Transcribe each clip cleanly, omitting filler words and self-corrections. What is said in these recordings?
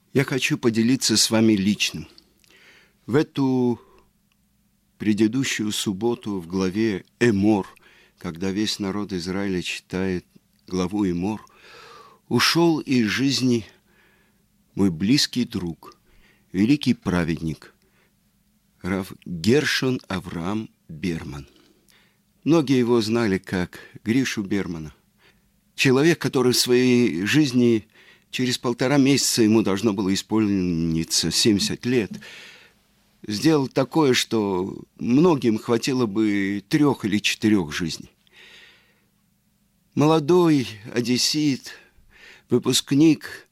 Я хочу поделиться с вами личным. В эту предыдущую субботу в главе Эмор, когда весь народ Израиля читает главу Эмор, ушел из жизни мой близкий друг, великий праведник, рав Гершон Авраам Берман. Многие его знали как Гришу Бермана. Человек, который в своей жизни через 1,5 месяца, ему должно было исполниться 70 лет, сделал такое, что многим хватило бы 3 или 4 жизней. Молодой одессит, выпускник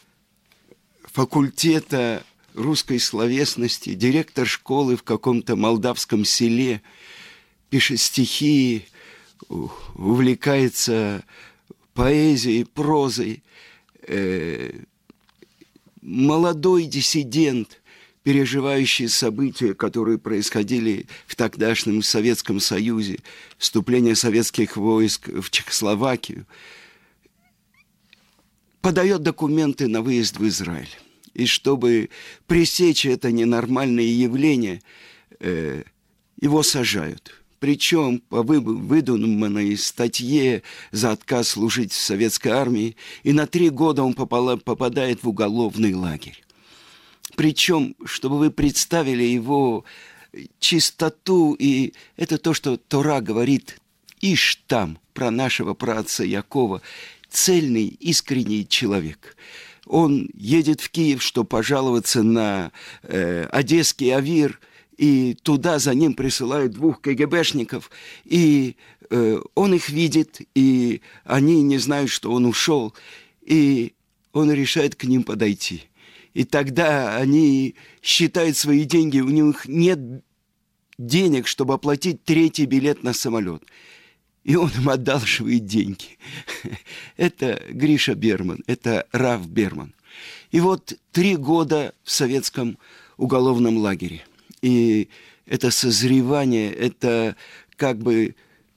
факультета русской словесности, директор школы в каком-то молдавском селе, пишет стихи, увлекается поэзией, прозой. Молодой диссидент, переживающий события, которые происходили в тогдашнем Советском Союзе, вступление советских войск в Чехословакию, подает документы на выезд в Израиль. И чтобы пресечь это ненормальное явление, его сажают. Причем по выдуманной статье за отказ служить в советской армии, и на 3 года он попадает в уголовный лагерь. Причем, чтобы вы представили его чистоту, и это то, что Тора говорит, ишь там, про нашего праотца Якова, цельный, искренний человек. Он едет в Киев, чтобы пожаловаться на одесский авир, и туда за ним присылают 2 КГБшников, и он их видит, и они не знают, что он ушел, и он решает к ним подойти. И тогда они считают свои деньги, у них нет денег, чтобы оплатить 3-й билет на самолет. И он им одалживает деньги. Это Гриша Берман, это рав Берман. И вот 3 года в советском уголовном лагере. И это созревание, это как бы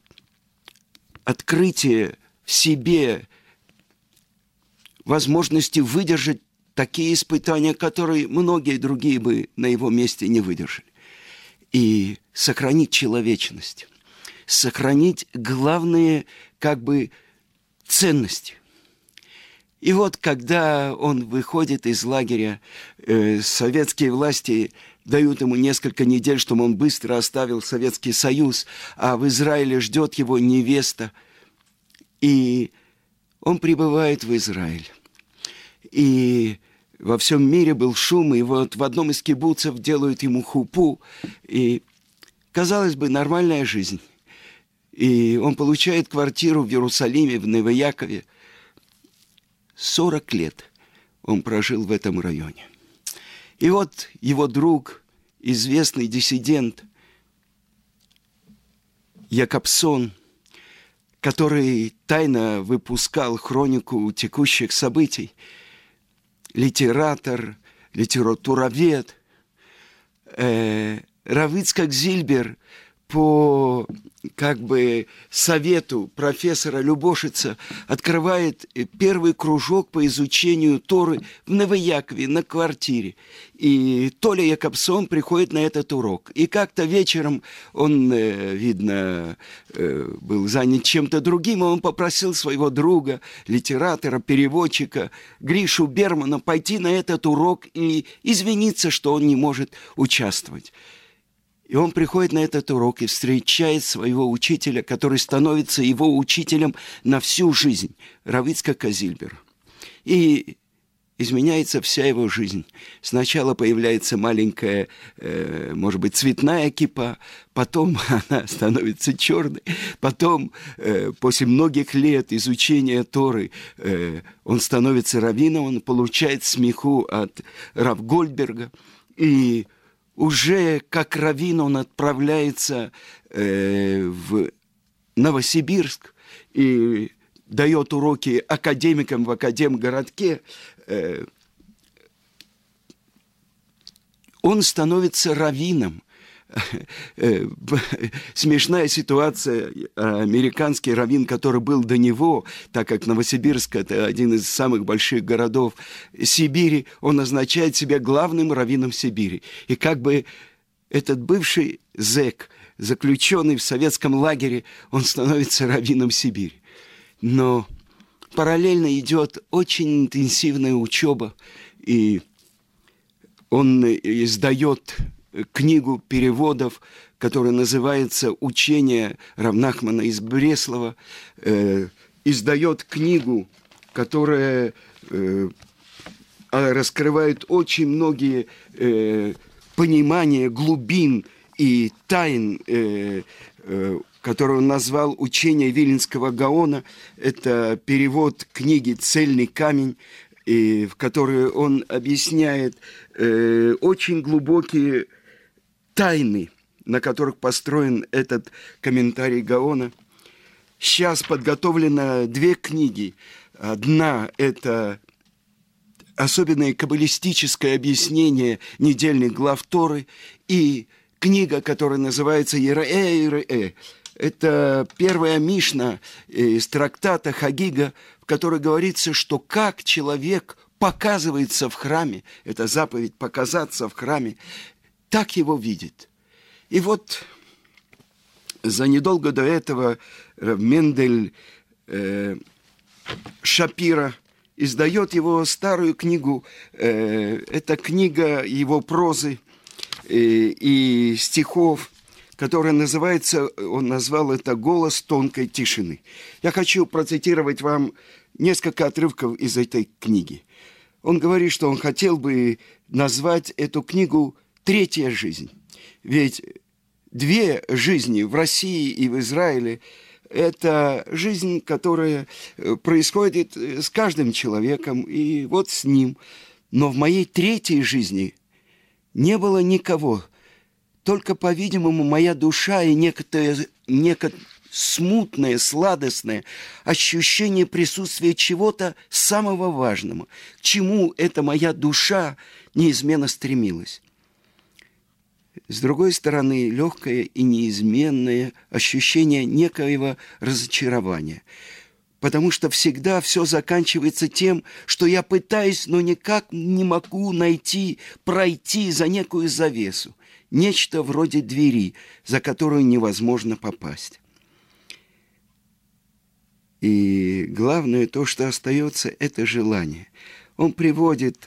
открытие в себе возможности выдержать такие испытания, которые многие другие бы на его месте не выдержали. И сохранить человечность, сохранить главные как бы ценности. И вот когда он выходит из лагеря, советские власти дают ему несколько недель, чтобы он быстро оставил Советский Союз, а в Израиле ждет его невеста. И он прибывает в Израиль. И во всем мире был шум, и вот в одном из кибуцев делают ему хупу. И, казалось бы, нормальная жизнь. И он получает квартиру в Иерусалиме, в Новоякове. 40 лет он прожил в этом районе. И вот его друг, известный диссидент Якобсон, который тайно выпускал хронику текущих событий, литератор, литературовед, рав Ицхак Зильбер по как бы совету профессора Любошица открывает первый кружок по изучению Торы в Новоякове на квартире. И Толя Якобсон приходит на этот урок. И как-то вечером он, видно, был занят чем-то другим, и он попросил своего друга, литератора, переводчика Гришу Бермана пойти на этот урок и извиниться, что он не может участвовать. И он приходит на этот урок и встречает своего учителя, который становится его учителем на всю жизнь, рав Ицхака Зильбера. И изменяется вся его жизнь. Сначала появляется маленькая, может быть, цветная кипа, потом она становится черной, потом, после многих лет изучения Торы, он становится раввином, он получает смеху от рав Гольдберга, и уже как раввин он отправляется в Новосибирск и дает уроки академикам в академгородке. Он становится раввином смешная ситуация. Американский раввин, который был до него, так как Новосибирск – это один из самых больших городов Сибири, он назначает себя главным раввином Сибири. И как бы этот бывший зэк, заключенный в советском лагере, он становится раввином Сибири. Но параллельно идет очень интенсивная учеба, и он издает книгу переводов, которая называется «Учение Рав Нахмана из Бреслова», издает книгу, которая раскрывает очень многие понимания глубин и тайн, которую он назвал «Учение Виленского Гаона». Это перевод книги «Цельный камень», в которой он объясняет очень глубокие тайны, на которых построен этот комментарий Гаона. Сейчас подготовлено 2 книги. Одна – это особенное каббалистическое объяснение недельных глав Торы, и книга, которая называется «Ереэ». Это первая Мишна из трактата Хагига, в которой говорится, что как человек показывается в храме, это заповедь показаться в храме, так его видит. И вот задолго до этого рав Мендель Шапира издает его старую книгу. Это книга его прозы и стихов, которая называется, он назвал это «Голос тонкой тишины». Я хочу процитировать вам несколько отрывков из этой книги. Он говорит, что он хотел бы назвать эту книгу «Третья жизнь». Ведь 2 жизни в России и в Израиле – это жизнь, которая происходит с каждым человеком, и вот с ним. Но в моей 3-й жизни не было никого. Только, по-видимому, моя душа и некое смутное, сладостное ощущение присутствия чего-то самого важного, к чему эта моя душа неизменно стремилась. С другой стороны, легкое и неизменное ощущение некоего разочарования, потому что всегда все заканчивается тем, что я пытаюсь, но никак не могу пройти за некую завесу, нечто вроде двери, за которую невозможно попасть. И главное, то, что остается, это желание. Он приводит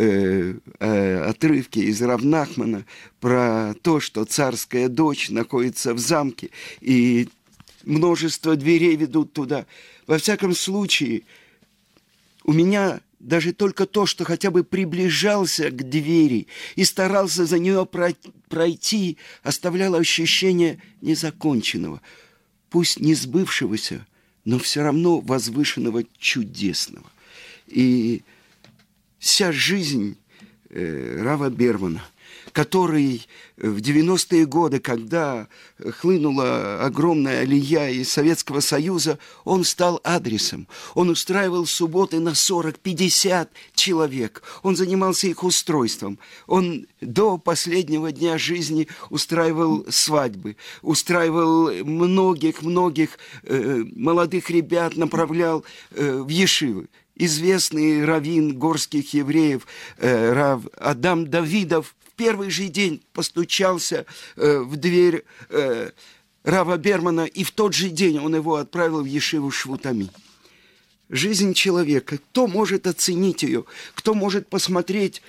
отрывки из Рав Нахмана про то, что царская дочь находится в замке, и множество дверей ведут туда. Во всяком случае, у меня даже только то, что хотя бы приближался к двери и старался за нее пройти, оставляло ощущение незаконченного, пусть не сбывшегося, но все равно возвышенного, чудесного. И вся жизнь Рава Бермана, который в 90-е годы, когда хлынула огромная алия из Советского Союза, он стал адресом. Он устраивал субботы на 40-50 человек. Он занимался их устройством. Он до последнего дня жизни устраивал свадьбы, устраивал многих молодых ребят, направлял в ешивы. Известный раввин горских евреев Рав Адам Давидов в первый же день постучался в дверь Рава Бермана, и в тот же день он его отправил в ешиву Швутами. Жизнь человека, кто может оценить ее, кто может посмотреть,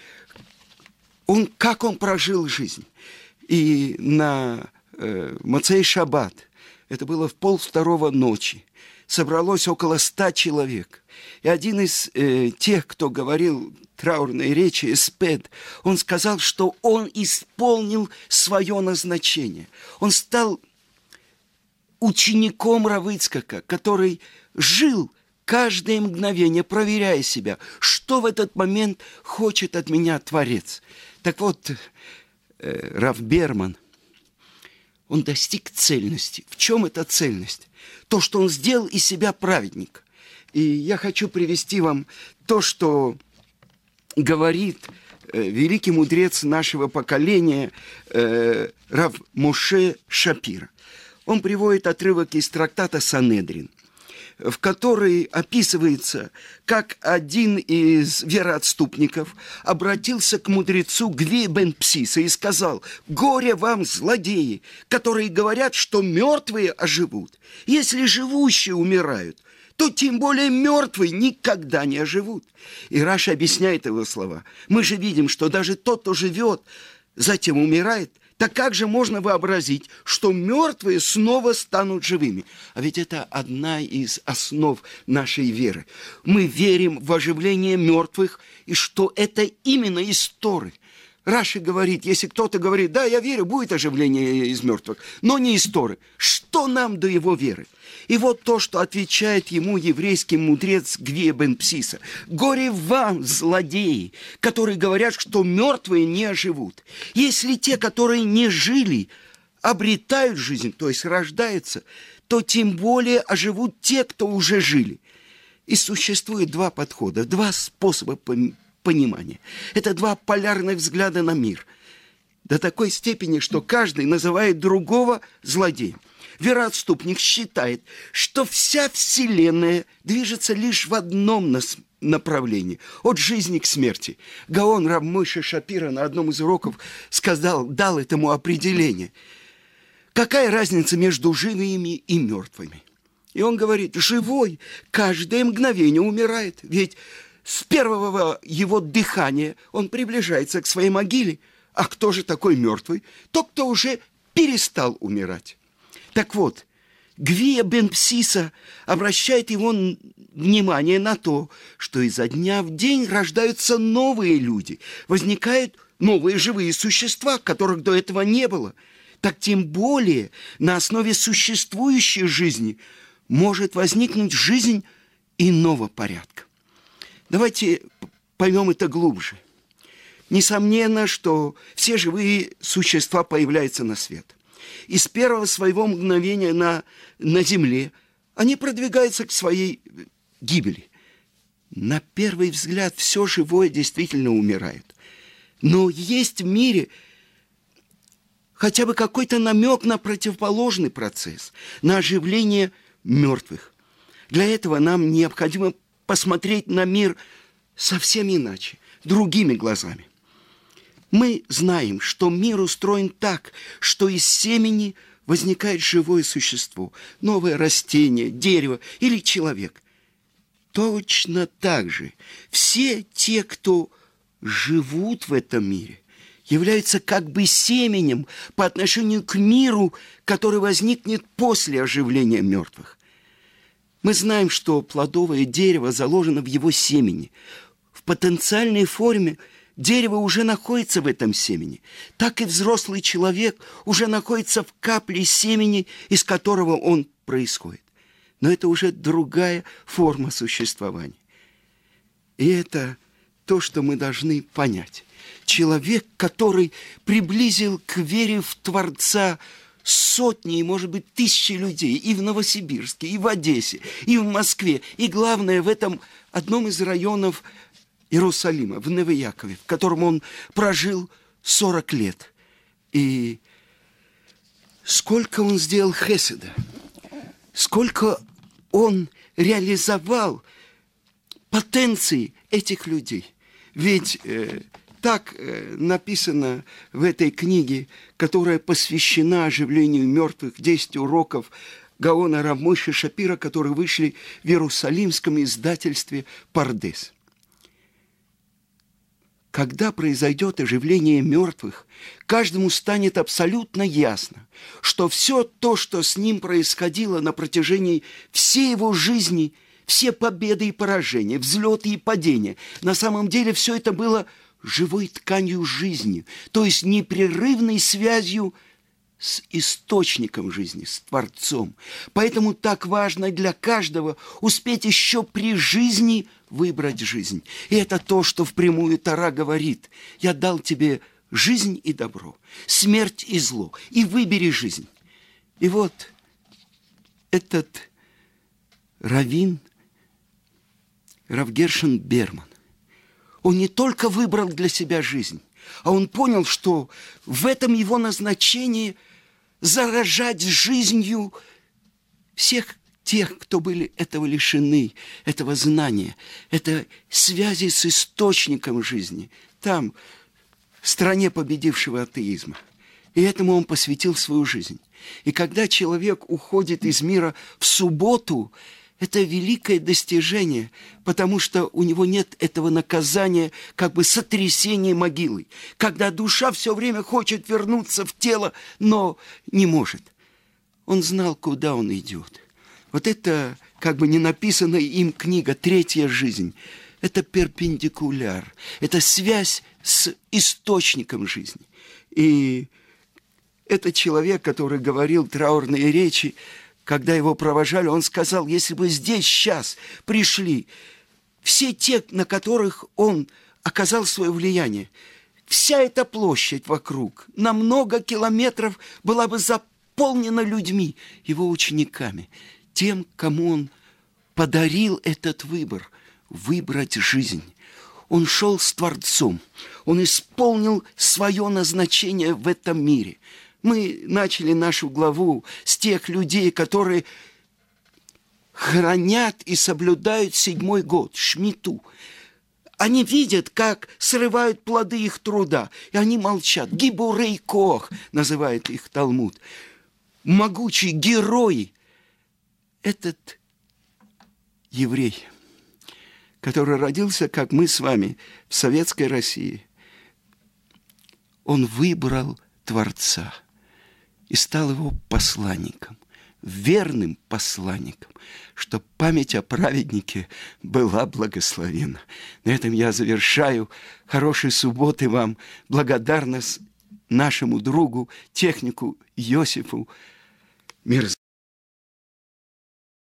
как он прожил жизнь. И на Моцей Шаббат, это было в 1:30 ночи, собралось около 100 человек. И один из тех, кто говорил траурные речи, эспед, он сказал, что он исполнил свое назначение. Он стал учеником Рава Ицхака, который жил каждое мгновение, проверяя себя, что в этот момент хочет от меня Творец. Так вот, Рав Берман, он достиг цельности. В чем эта цельность? То, что он сделал из себя праведника. И я хочу привести вам то, что говорит великий мудрец нашего поколения Рав Моше Шапира. Он приводит отрывок из трактата «Санедрин», в которой описывается, как один из вероотступников обратился к мудрецу Гви бен Псиса и сказал: «Горе вам, злодеи, которые говорят, что мертвые оживут. Если живущие умирают, то тем более мертвые никогда не оживут». И Раши объясняет его слова. Мы же видим, что даже тот, кто живет, затем умирает. Так как же можно вообразить, что мертвые снова станут живыми? А ведь это одна из основ нашей веры. Мы верим в оживление мертвых, и что это именно из Торы. Раши говорит, если кто-то говорит: да, я верю, будет оживление из мертвых, но не из Торы. Что нам до его веры? И вот то, что отвечает ему еврейский мудрец Гви бен Псиса. «Горе вам, злодеи, которые говорят, что мертвые не оживут. Если те, которые не жили, обретают жизнь, то есть рождаются, то тем более оживут те, кто уже жили». И существует два подхода, два способа понимания. Это два полярных взгляда на мир. До такой степени, что каждый называет другого злодеем. Вероотступник считает, что вся Вселенная движется лишь в одном направлении – от жизни к смерти. Гаон Рав Моше Шапира на одном из уроков дал этому определение. Какая разница между живыми и мертвыми? И он говорит: живой каждое мгновение умирает, ведь с первого его дыхания он приближается к своей могиле. А кто же такой мертвый? Тот, кто уже перестал умирать. Так вот, Гвия бен Псиса обращает его внимание на то, что изо дня в день рождаются новые люди, возникают новые живые существа, которых до этого не было. Так тем более на основе существующей жизни может возникнуть жизнь иного порядка. Давайте поймем это глубже. Несомненно, что все живые существа появляются на свет. И с первого своего мгновения на земле они продвигаются к своей гибели. На первый взгляд все живое действительно умирает. Но есть в мире хотя бы какой-то намек на противоположный процесс, на оживление мертвых. Для этого нам необходимо посмотреть на мир совсем иначе, другими глазами. Мы знаем, что мир устроен так, что из семени возникает живое существо, новое растение, дерево или человек. Точно так же все те, кто живут в этом мире, являются как бы семенем по отношению к миру, который возникнет после оживления мертвых. Мы знаем, что плодовое дерево заложено в его семени. В потенциальной форме дерево уже находится в этом семени. Так и взрослый человек уже находится в капле семени, из которого он происходит. Но это уже другая форма существования. И это то, что мы должны понять. Человек, который приблизил к вере в Творца сотни, может быть, тысячи людей и в Новосибирске, и в Одессе, и в Москве, и, главное, в этом одном из районов Иерусалима, в Неве-Якове, в котором он прожил 40 лет. И сколько он сделал хеседа, сколько он реализовал потенции этих людей. Ведь так написано в этой книге, которая посвящена оживлению мертвых, 10 уроков Гаона Рав Моше Шапира, которые вышли в Иерусалимском издательстве «Пардес». Когда произойдет оживление мертвых, каждому станет абсолютно ясно, что все то, что с ним происходило на протяжении всей его жизни, все победы и поражения, взлеты и падения, на самом деле все это было живой тканью жизни, то есть непрерывной связью с источником жизни, с Творцом. Поэтому так важно для каждого успеть еще при жизни выбрать жизнь. И это то, что впрямую Тора говорит: «Я дал тебе жизнь и добро, смерть и зло, и выбери жизнь». И вот этот раввин, Рав Гершон Берман, Он не только выбрал для себя жизнь, а он понял, что в этом его назначении заражать жизнью всех тех, кто были этого лишены, этого знания, этой связи с источником жизни, там, в стране победившего атеизма. И этому он посвятил свою жизнь. И когда человек уходит из мира в субботу, это великое достижение, потому что у него нет этого наказания, как бы сотрясения могилы, когда душа все время хочет вернуться в тело, но не может. Он знал, куда он идет. Вот это, как бы не написанная им книга «Третья жизнь», это перпендикуляр, это связь с источником жизни. И этот человек, который говорил траурные речи, когда его провожали, он сказал, если бы здесь сейчас пришли все те, на которых он оказал свое влияние, вся эта площадь вокруг на много километров была бы заполнена людьми, его учениками, тем, кому он подарил этот выбор, выбрать жизнь. Он шел с Творцом, он исполнил свое назначение в этом мире. Мы начали нашу главу с тех людей, которые хранят и соблюдают 7-й год, шмиту. Они видят, как срывают плоды их труда, и они молчат. Гибурей Кох называет их Талмуд. Могучий герой. Этот еврей, который родился, как мы с вами, в советской России, он выбрал Творца и стал его посланником, верным посланником, чтобы память о праведнике была благословена. На этом я завершаю. Хорошей субботы вам. Благодарность нашему другу, технику Иосифу. Мир